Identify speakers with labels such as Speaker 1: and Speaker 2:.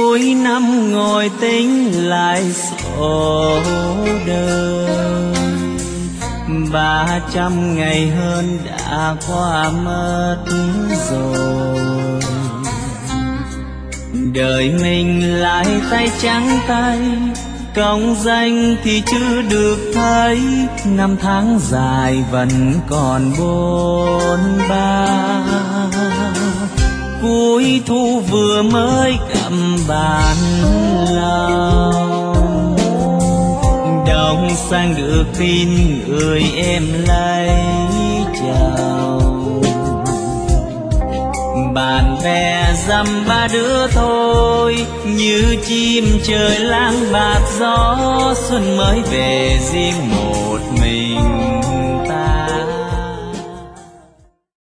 Speaker 1: cuối năm ngồi tính lại sổ đời, 300 ngày hơn đã qua mất rồi. Đời mình lại tay trắng tay, công danh thì chưa được thấy, năm tháng dài vẫn còn bôn ba. Cuối thu vừa mới cầm bàn lòng, đông sang được tin người em lấy chồng. Bạn bè dăm ba đứa thôi, như chim trời lang bạt gió, xuân mới về riêng một mình.